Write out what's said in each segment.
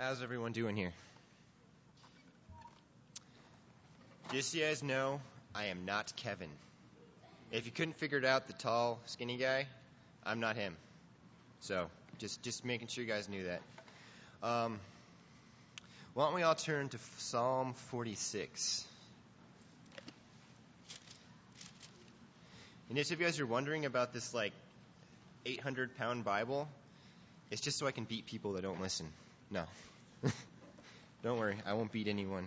How's everyone doing here? Just so you guys know, I am not Kevin. If you couldn't figure it out, the tall, skinny guy, I'm not him. So, just making sure you guys knew that. Why don't we all turn to Psalm 46? And just if you guys are wondering about this, 800-pound Bible, it's just so I can beat people that don't listen. No. Don't worry, I won't beat anyone.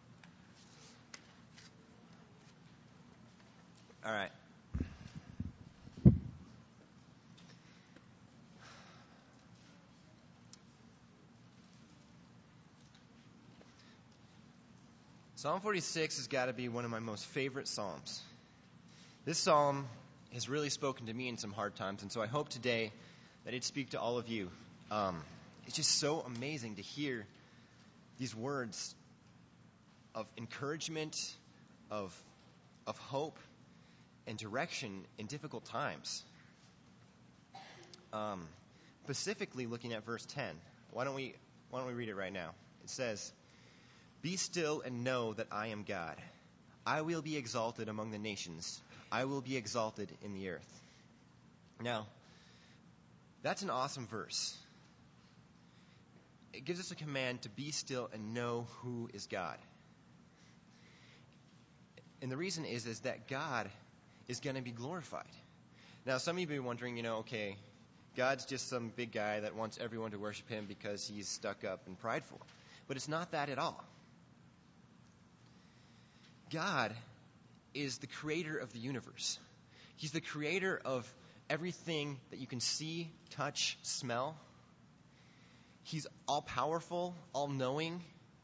All right. Psalm 46 has got to be one of my most favorite psalms. This psalm has really spoken to me in some hard times, and so I hope today that it'd speak to all of you. It's just so amazing to hear these words of encouragement, of hope, and direction in difficult times. Specifically looking at verse 10. Why don't we read it right now? It says, "Be still and know that I am God. I will be exalted among the nations. I will be exalted in the earth." Now, that's an awesome verse. It gives us a command to be still and know who is God. And the reason is that God is going to be glorified. Now, some of you may be wondering, okay, God's just some big guy that wants everyone to worship him because he's stuck up and prideful. But it's not that at all. God is the creator of the universe. He's the creator of everything that you can see, touch, smell. He's all-powerful, all-knowing.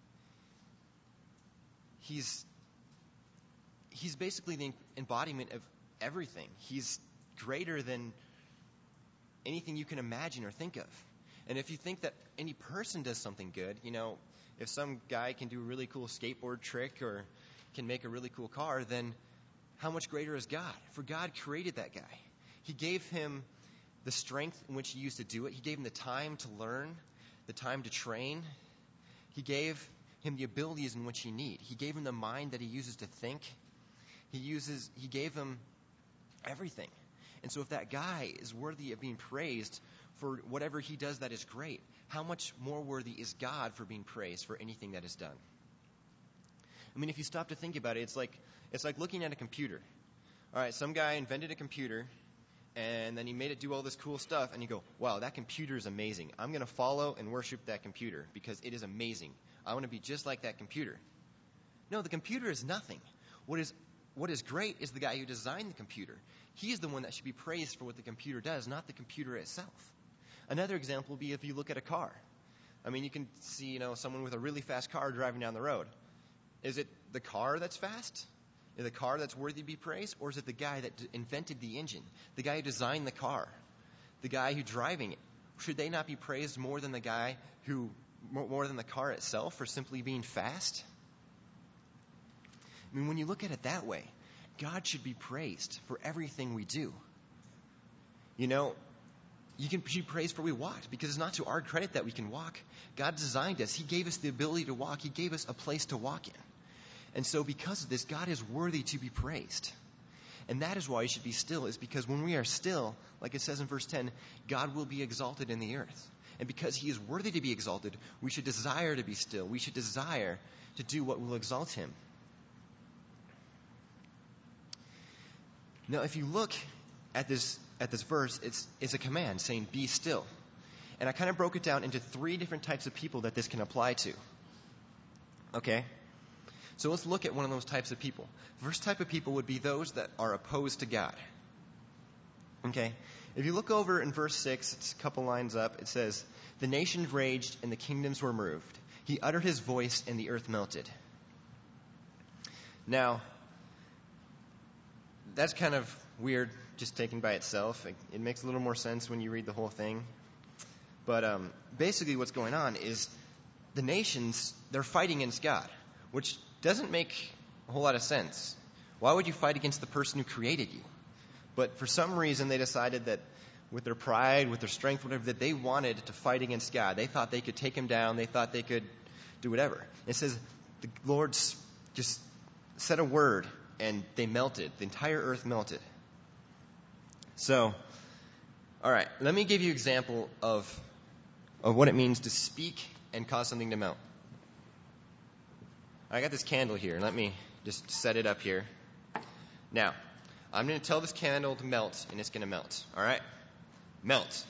He's basically the embodiment of everything. He's greater than anything you can imagine or think of. And if you think that any person does something good, if some guy can do a really cool skateboard trick or can make a really cool car, then how much greater is God? For God created that guy. He gave him the strength in which he used to do it. He gave him the time to learn, the time to train. He gave him the abilities in which he needs. He gave him the mind that he uses to think. He gave him everything. And so if that guy is worthy of being praised for whatever he does that is great, how much more worthy is God for being praised for anything that is done? I mean, if you stop to think about it, it's like looking at a computer. All right, some guy invented a computer, and then he made it do all this cool stuff, and you go, wow, that computer is amazing. I'm going to follow and worship that computer because it is amazing. I want to be just like that computer. No, the computer is nothing. What is great is the guy who designed the computer. He is the one that should be praised for what the computer does, not the computer itself. Another example would be if you look at a car. I mean, you can see, someone with a really fast car driving down the road. Is it the car that's fast? Is it the car that's worthy to be praised? Or is it the guy that invented the engine? The guy who designed the car? The guy who's driving it? Should they not be praised more than the car itself for simply being fast? I mean, when you look at it that way, God should be praised for everything we do. You should be praised for we walked, because it's not to our credit that we can walk. God designed us. He gave us the ability to walk. He gave us a place to walk in. And so because of this, God is worthy to be praised. And that is why you should be still, is because when we are still, like it says in verse 10, God will be exalted in the earth. And because he is worthy to be exalted, we should desire to be still. We should desire to do what will exalt him. Now, if you look at this verse, it's a command saying, be still. And I kind of broke it down into 3 different types of people that this can apply to. Okay? So let's look at one of those types of people. The first type of people would be those that are opposed to God. Okay? If you look over in verse 6, it's a couple lines up, it says, "The nations raged and the kingdoms were moved. He uttered his voice and the earth melted." Now, that's kind of weird just taken by itself. It makes a little more sense when you read the whole thing. But basically what's going on is the nations, they're fighting against God, which doesn't make a whole lot of sense. Why would you fight against the person who created you? But for some reason they decided that, with their pride, with their strength, whatever, that they wanted to fight against God. They thought they could take him down. They thought they could do whatever. It says the Lord just said a word, and they melted. The entire earth melted. So, all right, let me give you an example of what it means to speak and cause something to melt. I got this candle here. Let me just set it up here. Now, I'm going to tell this candle to melt, and it's going to melt. All right? Melt.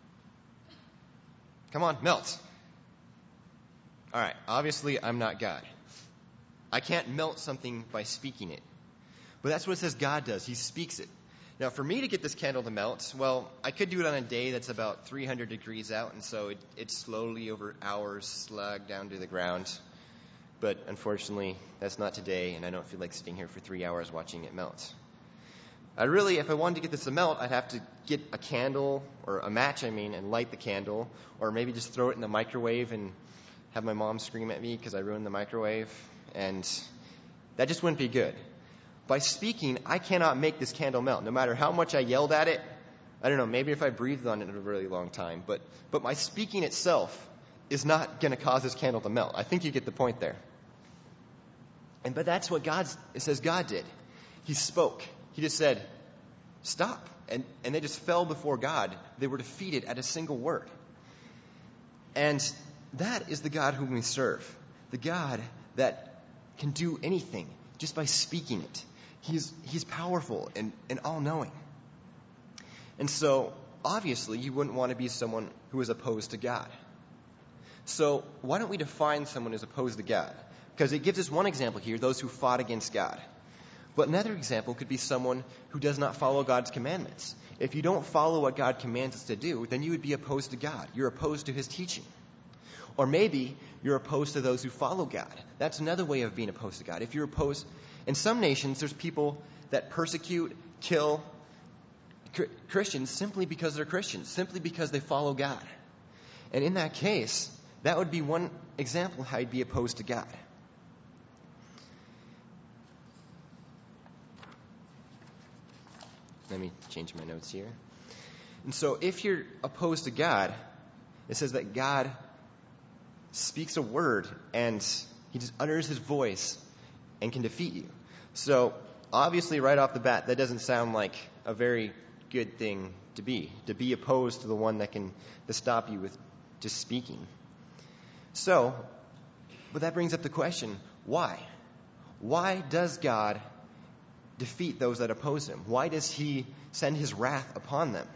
Come on, melt. All right, obviously I'm not God. I can't melt something by speaking it. But that's what it says God does. He speaks it. Now, for me to get this candle to melt, well, I could do it on a day that's about 300 degrees out, and so it slowly over hours slug down to the ground. But unfortunately, that's not today, and I don't feel like sitting here for 3 hours watching it melt. If I wanted to get this to melt, I'd have to get a candle, or a match, and light the candle, or maybe just throw it in the microwave and have my mom scream at me because I ruined the microwave, and that just wouldn't be good. By speaking, I cannot make this candle melt. No matter how much I yelled at it, I don't know, maybe if I breathed on it a really long time, but my speaking itself is not going to cause this candle to melt. I think you get the point there. But that's what it says God did. He spoke. He just said, stop. And they just fell before God. They were defeated at a single word. And that is the God whom we serve. The God that can do anything just by speaking it. He's powerful and all-knowing. And so, obviously, you wouldn't want to be someone who is opposed to God. So, why don't we define someone who's opposed to God? Because it gives us one example here, those who fought against God. But another example could be someone who does not follow God's commandments. If you don't follow what God commands us to do, then you would be opposed to God. You're opposed to his teaching. Or maybe you're opposed to those who follow God. That's another way of being opposed to God. If you're opposed, in some nations, there's people that persecute, kill Christians simply because they're Christians, simply because they follow God. And in that case, that would be one example of how you'd be opposed to God. Let me change my notes here. And so if you're opposed to God, it says that God speaks a word and he just utters his voice and can defeat you. So obviously right off the bat, that doesn't sound like a very good thing to be opposed to the one that can stop you with just speaking. So, but that brings up the question, why? Why does God defeat those that oppose him? Why does he send his wrath upon them?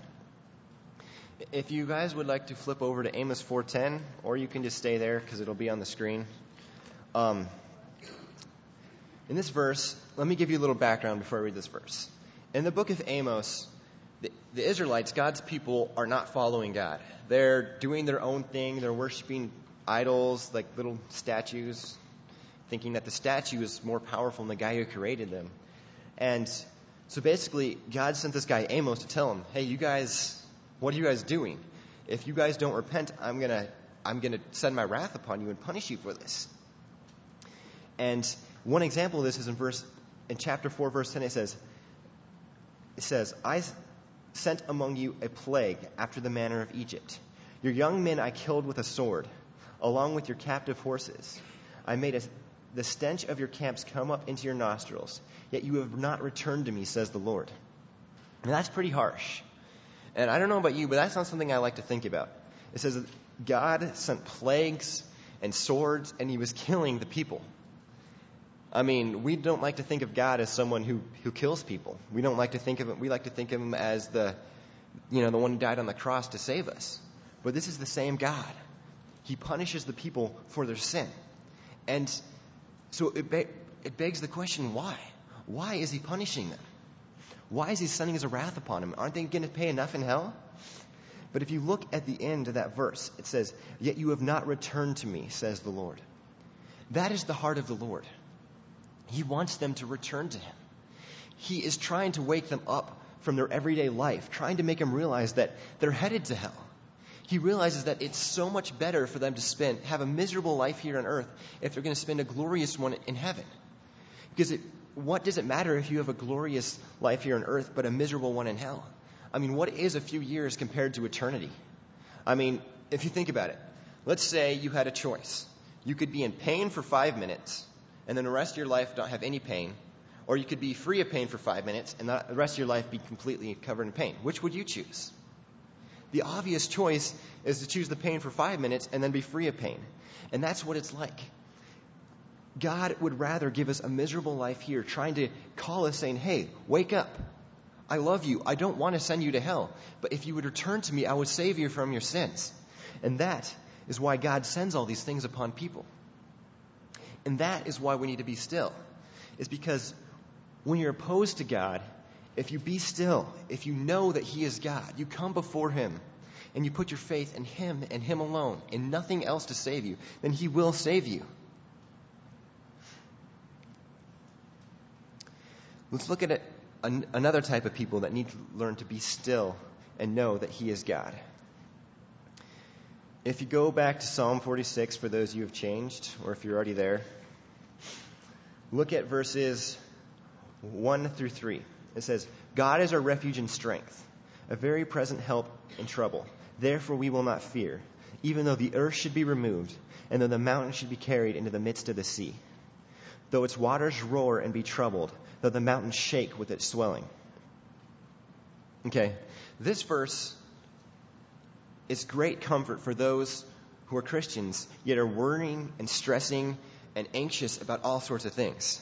If you guys would like to flip over to Amos 4:10, or you can just stay there because it'll be on the screen. In this verse, let me give you a little background before I read this verse. In the book of Amos, the Israelites, God's people, are not following God. They're doing their own thing. They're worshiping idols, like little statues, thinking that the statue is more powerful than the guy who created them. And so basically, God sent this guy Amos to tell him, hey, you guys, what are you guys doing? If you guys don't repent, I'm gonna send my wrath upon you and punish you for this. And one example of this is in chapter 4, verse 10, it says, I sent among you a plague after the manner of Egypt. Your young men I killed with a sword, along with your captive horses. I made the stench of your camps come up into your nostrils, yet you have not returned to me, says the Lord. And that's pretty harsh. And I don't know about you, but that's not something I like to think about. It says that God sent plagues and swords, and he was killing the people. I mean, we don't like to think of God as someone who kills people. We don't like to think of him. We like to think of him as the one who died on the cross to save us. But this is the same God. He punishes the people for their sin. And so it begs the question, why? Why is he punishing them? Why is he sending his wrath upon them? Aren't they going to pay enough in hell? But if you look at the end of that verse, it says, yet you have not returned to me, says the Lord. That is the heart of the Lord. He wants them to return to him. He is trying to wake them up from their everyday life, trying to make them realize that they're headed to hell. He realizes that it's so much better for them to have a miserable life here on earth if they're going to spend a glorious one in heaven. Because what does it matter if you have a glorious life here on earth but a miserable one in hell? I mean, what is a few years compared to eternity? I mean, if you think about it, let's say you had a choice. You could be in pain for 5 minutes, and then the rest of your life not have any pain, or you could be free of pain for 5 minutes, and the rest of your life be completely covered in pain. Which would you choose? The obvious choice is to choose the pain for 5 minutes and then be free of pain. And that's what it's like. God would rather give us a miserable life here, trying to call us saying, hey, wake up. I love you. I don't want to send you to hell. But if you would return to me, I would save you from your sins. And that is why God sends all these things upon people. And that is why we need to be still. It's because when you're opposed to God, if you be still, if you know that He is God, you come before Him, and you put your faith in Him and Him alone, and nothing else to save you, then He will save you. Let's look at another type of people that need to learn to be still and know that He is God. If you go back to Psalm 46, for those of you who have changed, or if you're already there, look at verses 1 through 3. It says, God is our refuge and strength, a very present help in trouble. Therefore we will not fear, even though the earth should be removed, and though the mountains should be carried into the midst of the sea. Though its waters roar and be troubled, though the mountains shake with its swelling. Okay, this verse is great comfort for those who are Christians, yet are worrying and stressing and anxious about all sorts of things.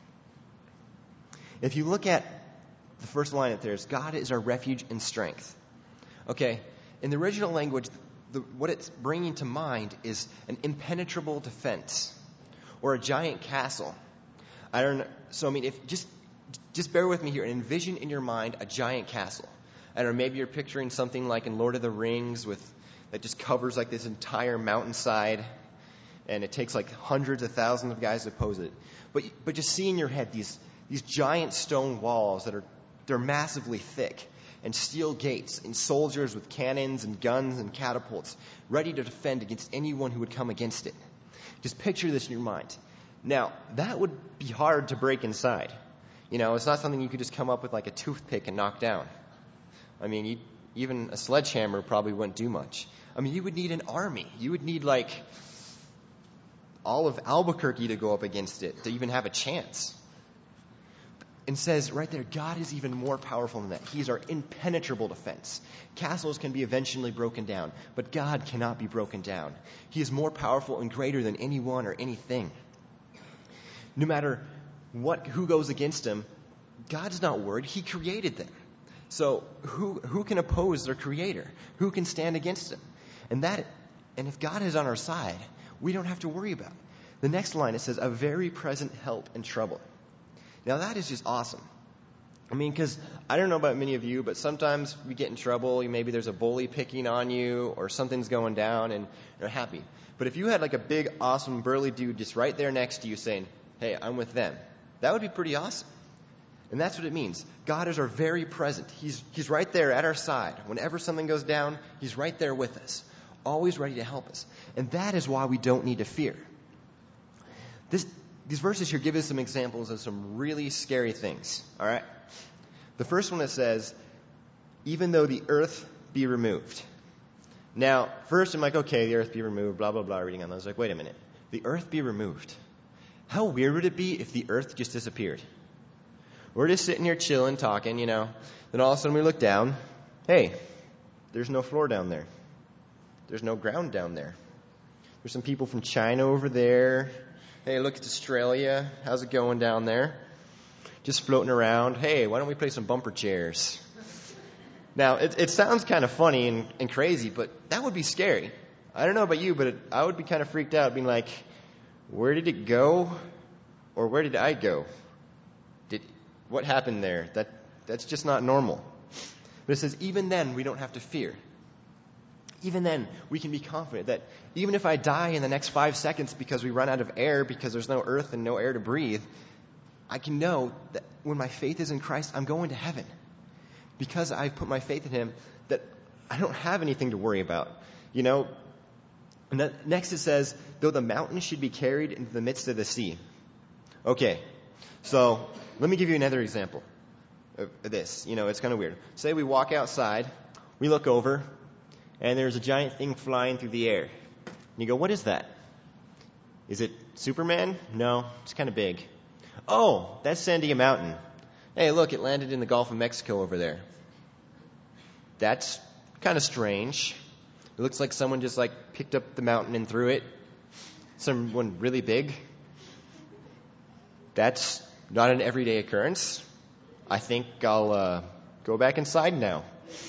If you look at the first line up there, is God is our refuge and strength. Okay, in the original language, what it's bringing to mind is an impenetrable defense or a giant castle. I don't know. So, I mean, if just bear with me here and envision in your mind a giant castle. I don't know, maybe you're picturing something like in Lord of the Rings that just covers like this entire mountainside, and it takes like hundreds of thousands of guys to oppose it. But just see in your head these giant stone walls they're massively thick, and steel gates, and soldiers with cannons and guns and catapults ready to defend against anyone who would come against it. Just picture this in your mind. Now, that would be hard to break inside. You know, it's not something you could just come up with like a toothpick and knock down. I mean, even a sledgehammer probably wouldn't do much. I mean, you would need an army. You would need like all of Albuquerque to go up against it to even have a chance. And says right there, God is even more powerful than that. He's our impenetrable defense. Castles can be eventually broken down, but God cannot be broken down. He is more powerful and greater than anyone or anything. No matter who goes against Him, God's not worried. He created them. So who can oppose their Creator? Who can stand against Him? And if God is on our side, we don't have to worry about it. The next line, it says, a very present help in trouble. Now that is just awesome. I mean, because I don't know about many of you, but sometimes we get in trouble. Maybe there's a bully picking on you, or something's going down, and you're happy. But if you had like a big, awesome, burly dude just right there next to you saying, hey, I'm with them, that would be pretty awesome. And that's what it means. God is our very present. He's right there at our side. Whenever something goes down, He's right there with us, always ready to help us. And that is why we don't need to fear. These verses here give us some examples of some really scary things. All right? The first one, it says, even though the earth be removed. Now, first I'm like, okay, the earth be removed, blah, blah, blah, reading on those. Like, wait a minute. The earth be removed. How weird would it be if the earth just disappeared? We're just sitting here chilling, talking, you know. Then all of a sudden we look down. Hey, there's no floor down there. There's no ground down there. There's some people from China over there. Hey, look, it's Australia. How's it going down there? Just floating around. Hey, why don't we play some bumper chairs? Now, it sounds kind of funny and crazy, but that would be scary. I don't know about you, but I would be kind of freaked out, being like, where did it go? Or where did I go? What happened there? That's just not normal. But it says, even then, we don't have to fear. Even then, we can be confident that even if I die in the next 5 seconds because we run out of air, because there's no earth and no air to breathe, I can know that when my faith is in Christ, I'm going to heaven. Because I've put my faith in Him, that I don't have anything to worry about. You know? And then next it says, though the mountains should be carried into the midst of the sea. Okay, so let me give you another example. this. It's kind of weird. Say we walk outside, we look over, and there's a giant thing flying through the air. And you go, what is that? Is it Superman? No, it's kind of big. Oh, that's Sandia Mountain. Hey, look, it landed in the Gulf of Mexico over there. That's kind of strange. It looks like someone just picked up the mountain and threw it. Someone really big. That's not an everyday occurrence. I think I'll go back inside now.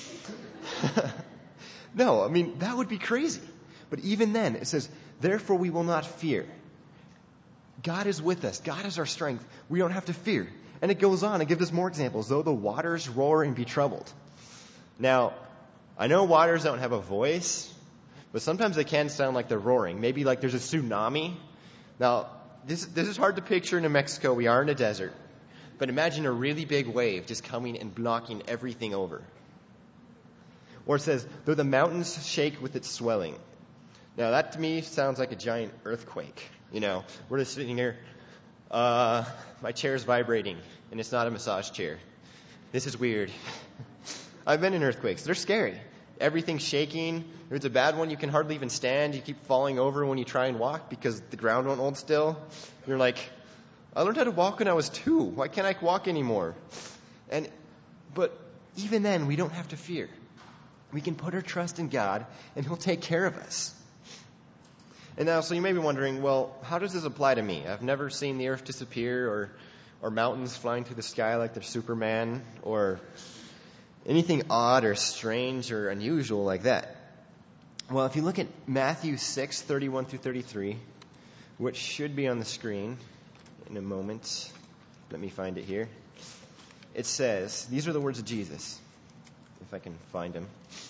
No, I mean, that would be crazy. But even then, it says, therefore we will not fear. God is with us. God is our strength. We don't have to fear. And it goes on and gives us more examples. Though the waters roar and be troubled. Now, I know waters don't have a voice, but sometimes they can sound like they're roaring. Maybe like there's a tsunami. Now, this is hard to picture in New Mexico. We are in a desert. But imagine a really big wave just coming and blocking everything over. Or it says, though the mountains shake with its swelling. Now, that to me sounds like a giant earthquake. We're just sitting here. My chair's vibrating, and it's not a massage chair. This is weird. I've been in earthquakes. They're scary. Everything's shaking. If it's a bad one, you can hardly even stand. You keep falling over when you try and walk because the ground won't hold still. You're like, I learned how to walk when I was 2. Why can't I walk anymore? But even then, we don't have to fear. We can put our trust in God, and He'll take care of us. And now, so you may be wondering, well, how does this apply to me? I've never seen the earth disappear or mountains flying through the sky like they're Superman or anything odd or strange or unusual like that. Well, if you look at Matthew 6:31 through 33, which should be on the screen in a moment. Let me find it here. It says, these are the words of Jesus, if I can find them.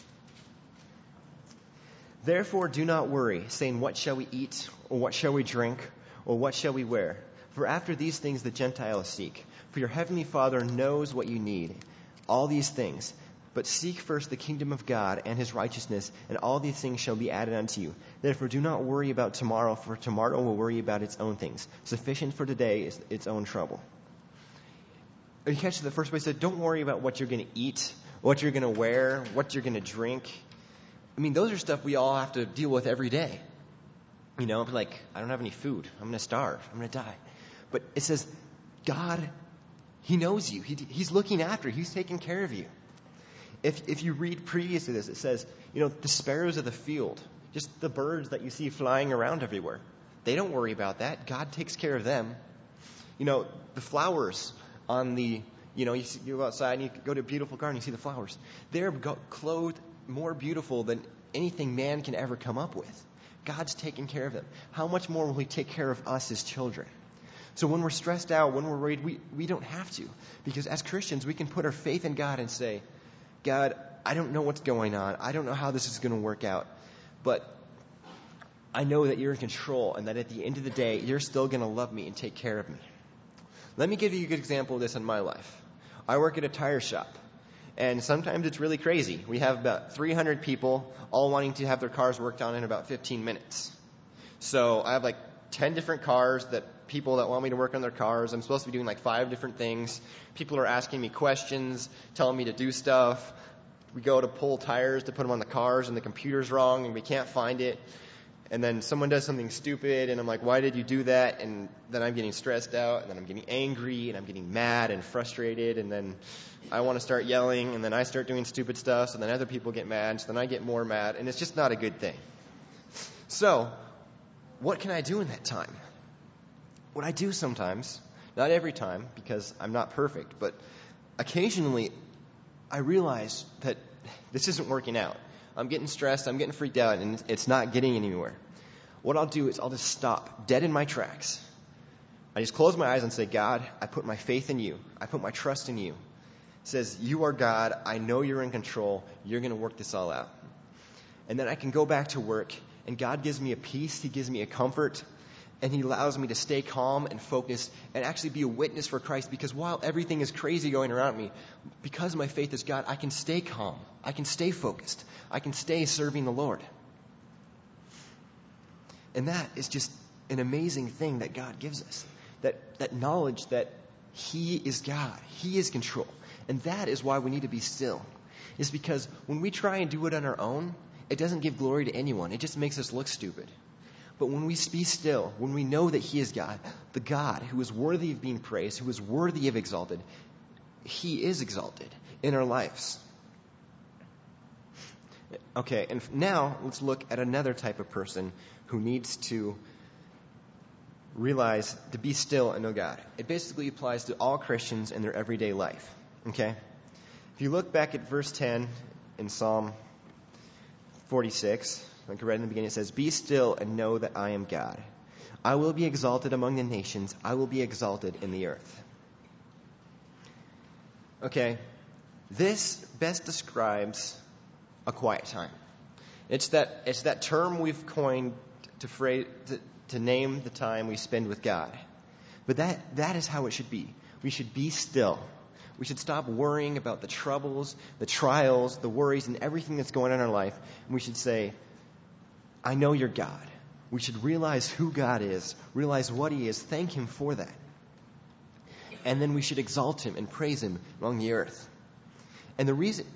Therefore, do not worry, saying, what shall we eat, or what shall we drink, or what shall we wear? For after these things the Gentiles seek. For your heavenly Father knows what you need, all these things. But seek first the kingdom of God and His righteousness, and all these things shall be added unto you. Therefore, do not worry about tomorrow, for tomorrow will worry about its own things. Sufficient for today is its own trouble. You catch the first place, said, don't worry about what you're going to eat, what you're going to wear, what you're going to drink. I mean, those are stuff we all have to deal with every day. Like, I don't have any food. I'm going to starve. I'm going to die. But it says, God, He knows you. He's looking after you. He's taking care of you. If you read previous to this, it says, the sparrows of the field, just the birds that you see flying around everywhere, they don't worry about that. God takes care of them. The flowers on the, you go outside and you go to a beautiful garden, you see the flowers. They're clothed more beautiful than anything man can ever come up with. God's taking care of them. How much more will He take care of us as children? So when we're stressed out, when we're worried, we don't have to. Because as Christians, we can put our faith in God and say, God, I don't know what's going on. I don't know how this is going to work out. But I know that You're in control and that at the end of the day, You're still going to love me and take care of me. Let me give you a good example of this in my life. I work at a tire shop. And sometimes it's really crazy. We have about 300 people all wanting to have their cars worked on in about 15 minutes. So I have 10 different cars people that want me to work on their cars. I'm supposed to be doing 5 different things. People are asking me questions, telling me to do stuff. We go to pull tires to put them on the cars and the computer's wrong and we can't find it. And then someone does something stupid and I'm like, why did you do that? And then I'm getting stressed out and then I'm getting angry and I'm getting mad and frustrated and then I want to start yelling and then I start doing stupid stuff so then other people get mad so then I get more mad and it's just not a good thing. So, what can I do in that time? What I do sometimes, not every time because I'm not perfect, but occasionally I realize that this isn't working out. I'm getting stressed, I'm getting freaked out, and it's not getting anywhere. What I'll do is I'll just stop dead in my tracks. I just close my eyes and say, God, I put my faith in You. I put my trust in You. It says, You are God. I know You're in control. You're going to work this all out. And then I can go back to work, and God gives me a peace. He gives me a comfort, and He allows me to stay calm and focused and actually be a witness for Christ because while everything is crazy going around me, because my faith is God, I can stay calm. I can stay focused. I can stay serving the Lord. And that is just an amazing thing that God gives us. That knowledge that He is God. He is control. And that is why we need to be still. It's because when we try and do it on our own, it doesn't give glory to anyone. It just makes us look stupid. But when we be still, when we know that He is God, the God who is worthy of being praised, who is worthy of exalted, He is exalted in our lives. Okay, and now let's look at another type of person who needs to realize to be still and know God. It basically applies to all Christians in their everyday life. Okay? If you look back at verse 10 in Psalm 46, like I read in the beginning, it says, "Be still and know that I am God. I will be exalted among the nations. I will be exalted in the earth." Okay, this best describes a quiet time. It's that term we've coined to name the time we spend with God. But that is how it should be. We should be still. We should stop worrying about the troubles, the trials, the worries, and everything that's going on in our life. And we should say, I know you're God. We should realize who God is, realize what He is, thank Him for that. And then we should exalt Him and praise Him among the earth. And the reason,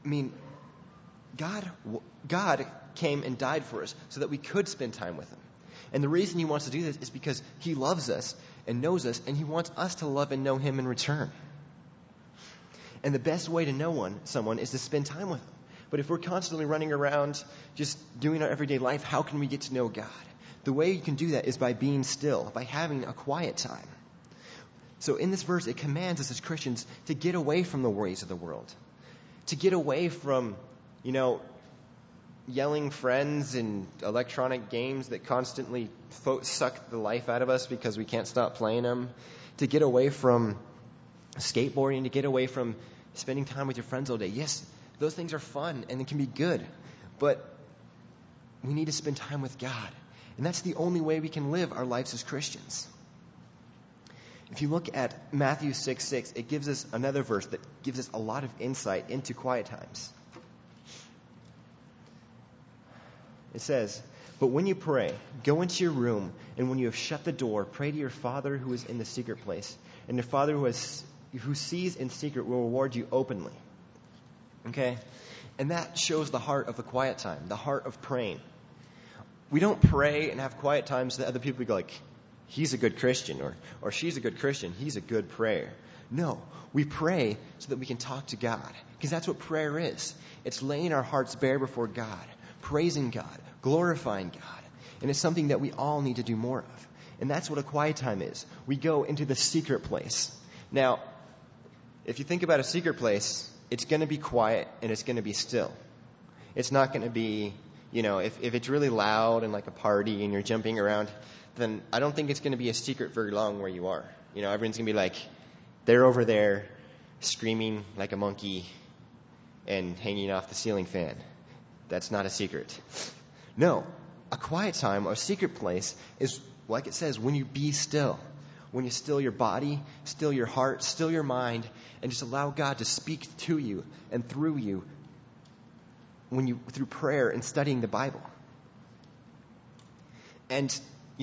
God came and died for us so that we could spend time with Him. And the reason He wants to do this is because He loves us and knows us, and He wants us to love and know Him in return. And the best way to know someone is to spend time with them. But if we're constantly running around just doing our everyday life, how can we get to know God? The way you can do that is by being still, by having a quiet time. So in this verse, it commands us as Christians to get away from the worries of the world, to get away from, yelling friends and electronic games that constantly suck the life out of us because we can't stop playing them, to get away from skateboarding, to get away from spending time with your friends all day. Yes, those things are fun and it can be good, but we need to spend time with God. And that's the only way we can live our lives as Christians. If you look at Matthew 6:6, it gives us another verse that gives us a lot of insight into quiet times. It says, "But when you pray, go into your room, and when you have shut the door, pray to your Father who is in the secret place. And your Father who sees in secret will reward you openly." Okay? And that shows the heart of a quiet time, the heart of praying. We don't pray and have quiet times so that other people go like, he's a good Christian, or she's a good Christian, he's a good prayer. No, we pray so that we can talk to God, because that's what prayer is. It's laying our hearts bare before God, praising God, glorifying God. And it's something that we all need to do more of. And that's what a quiet time is. We go into the secret place. Now, if you think about a secret place, it's going to be quiet and it's going to be still. It's not going to be, if it's really loud and like a party and you're jumping around, then I don't think it's going to be a secret very long where you are. Everyone's going to be like, they're over there screaming like a monkey and hanging off the ceiling fan. That's not a secret. No, a quiet time or a secret place is, like it says, when you be still. When you still your body, still your heart, still your mind, and just allow God to speak to you and through you through prayer and studying the Bible. And,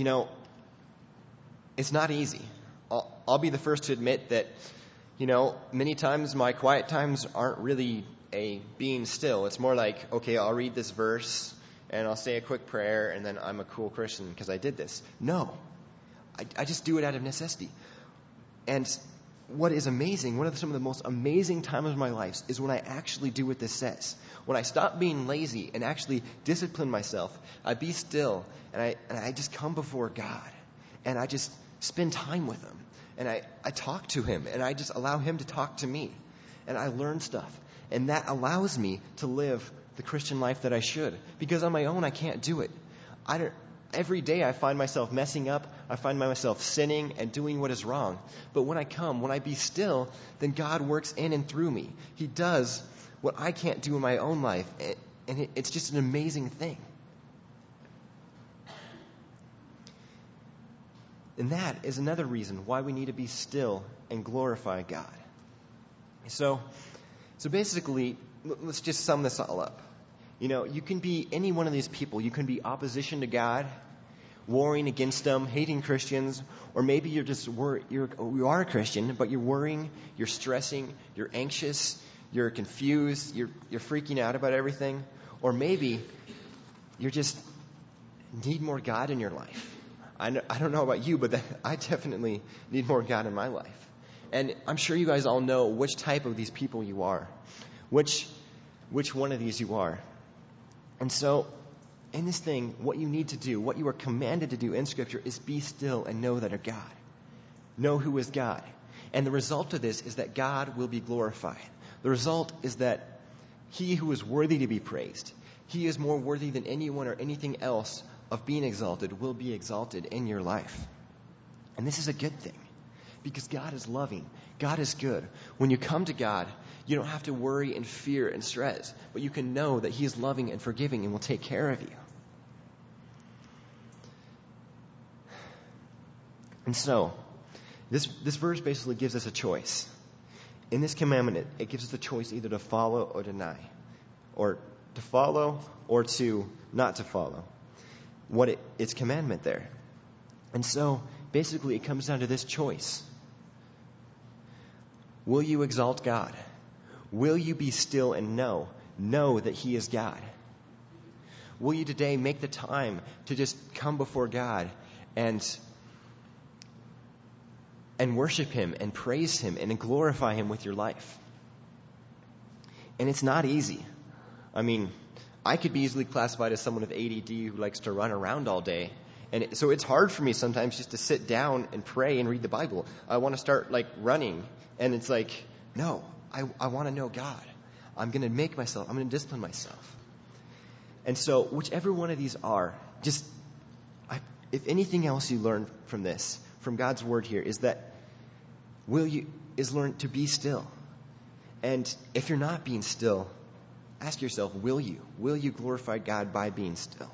it's not easy. I'll be the first to admit that, many times my quiet times aren't really a being still. It's more like, okay, I'll read this verse and I'll say a quick prayer and then I'm a cool Christian because I did this. No, I just do it out of necessity. And what is amazing, some of the most amazing times of my life is when I actually do what this says. When I stop being lazy and actually discipline myself, I be still and I just come before God and I just spend time with Him and I talk to Him and I just allow Him to talk to me and I learn stuff. And that allows me to live the Christian life that I should. Because on my own, I can't do it. Every day I find myself messing up. I find myself sinning and doing what is wrong. But when I be still, then God works in and through me. He does what I can't do in my own life. And it's just an amazing thing. And that is another reason why we need to be still and glorify God. So basically, let's just sum this all up. You can be any one of these people. You can be opposition to God, warring against them, hating Christians, or maybe you're just you are a Christian, but you're worrying, you're stressing, you're anxious, you're confused, you're freaking out about everything, or maybe you're just need more God in your life. I don't know about you, but I definitely need more God in my life. And I'm sure you guys all know which type of these people you are, which one of these you are. And so, in this thing, what you need to do, what you are commanded to do in Scripture is be still and know that are God. Know who is God. And the result of this is that God will be glorified. The result is that He who is worthy to be praised, He is more worthy than anyone or anything else of being exalted, will be exalted in your life. And this is a good thing, because God is loving. God is good. When you come to God, you don't have to worry and fear and stress, but you can know that He is loving and forgiving and will take care of you. And so, this verse basically gives us a choice. In this commandment, it gives us a choice either to follow or deny, or to follow or to not to follow its commandment there. And so, basically, it comes down to this choice. Will you exalt God? Will you be still and know that He is God? Will you today make the time to just come before God and worship Him and praise Him and glorify Him with your life? And it's not easy. I mean, I could be easily classified as someone with ADD who likes to run around all day. And so it's hard for me sometimes just to sit down and pray and read the Bible. I want to start running. And it's no, I want to know God. I'm going to discipline myself. And so whichever one of these are, if anything else you learn from this, from God's word here, is that learn to be still. And if you're not being still, ask yourself, will you? Will you glorify God by being still?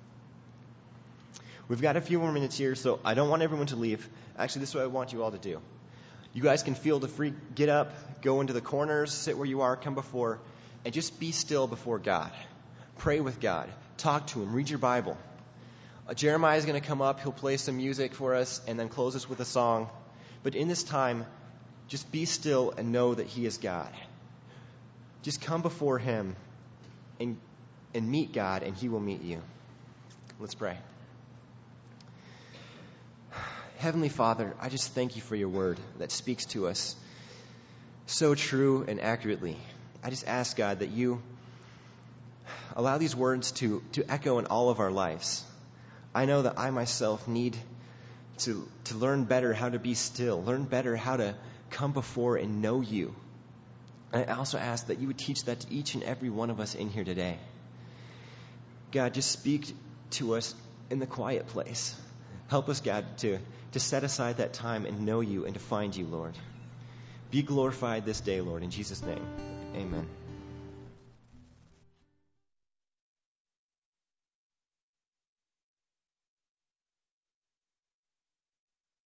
We've got a few more minutes here, so I don't want everyone to leave. Actually, this is what I want you all to do. You guys can feel free, get up, go into the corners, sit where you are, come before, and just be still before God. Pray with God. Talk to Him. Read your Bible. Jeremiah is going to come up. He'll play some music for us and then close us with a song. But in this time, just be still and know that He is God. Just come before Him and meet God, and He will meet you. Let's pray. Heavenly Father, I just thank You for Your word that speaks to us so true and accurately. I just ask, God, that You allow these words to echo in all of our lives. I know that I myself need to learn better how to be still, learn better how to come before and know You. And I also ask that You would teach that to each and every one of us in here today. God, just speak to us in the quiet place. Help us, God, to set aside that time and know You and to find You, Lord. Be glorified this day, Lord, in Jesus' name. Amen.